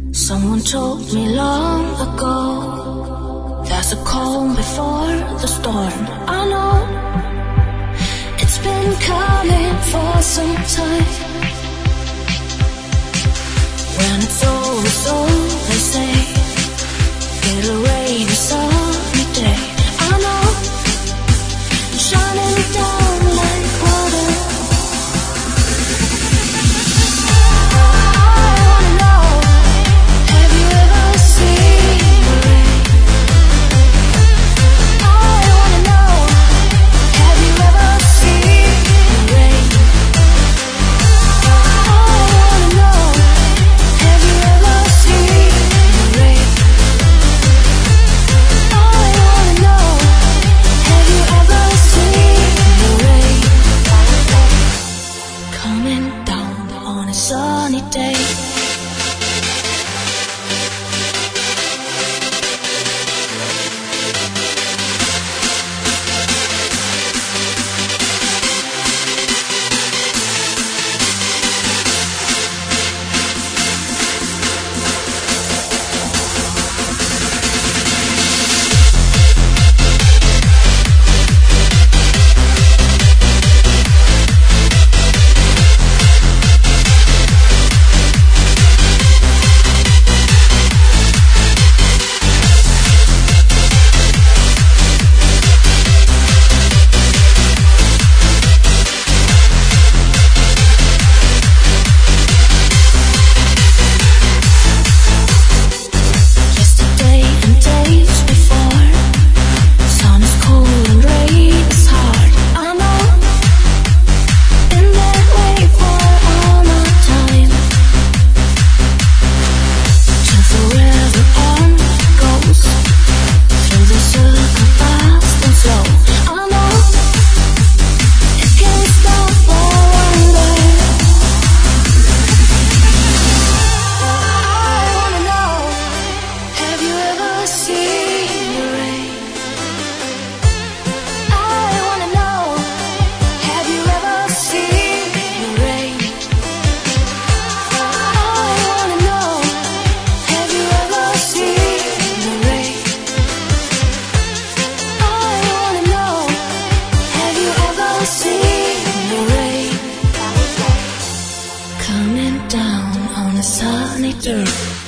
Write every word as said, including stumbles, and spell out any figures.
Someone told me long ago there's a calm before the storm. I know it's been coming for some time. When it's over, so they say, get away to sunny day. I know, shining down like water. Sunny day. Coming down on a sunny dirt.